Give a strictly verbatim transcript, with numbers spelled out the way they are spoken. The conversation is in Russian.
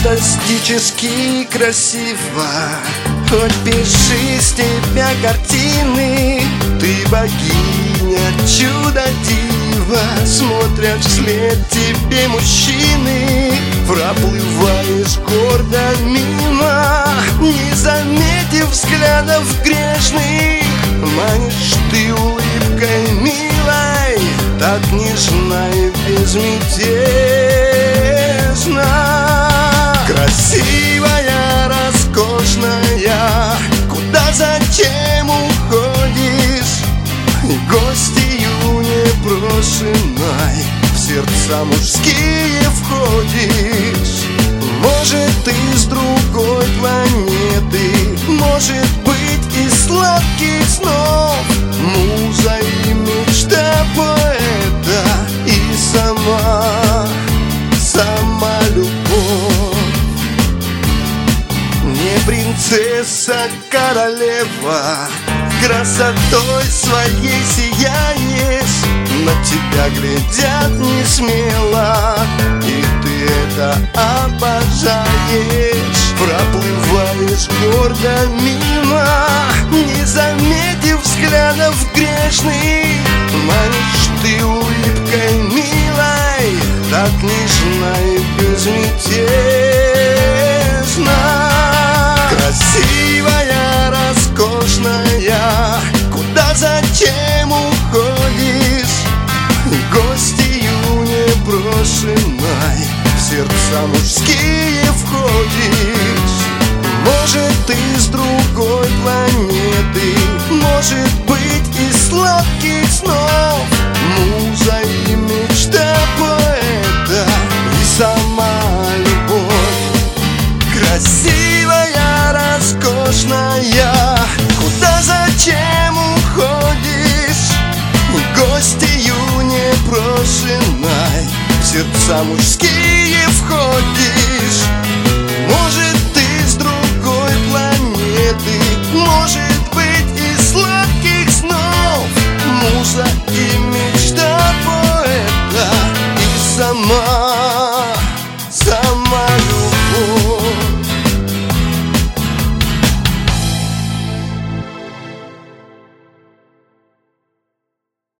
фантастически красиво. Хоть пиши с тебя картины, ты богиня, чудо-дива. Смотрят вслед тебе мужчины, проплываешь гордо мимо, не заметив взглядов грешных. Манишь ты улыбкой милой, так нежна и безмятежна. Красивая, роскошная, куда, зачем уходишь? Гостью непрошенной в сердца мужские входишь. Может, ты с другой планеты, может быть, из сладких снов, муза и мечта поэта, и сама, сама любовь. Не принцесса, королева, красотой своей сияешь, на тебя глядят не смело, и ты это обожаешь. Проплываешь гордо мимо, не заметив взглядов грешных. Манишь ты улыбкой милой, так нежна и безмятежна. Красивая, роскошная, куда, зачем уходишь? Гостью непрошенной в сердца мужские входишь. Может, ты с другой планеты, может быть, из сладких снов, муза и мечта поэта, и сама любовь. Красивая, роскошная, куда, зачем уходишь? Гостью непрошенной в сердца мужские входишь. Может, ты с другой планеты, может быть, из сладких снов, муза и мечта поэта, и сама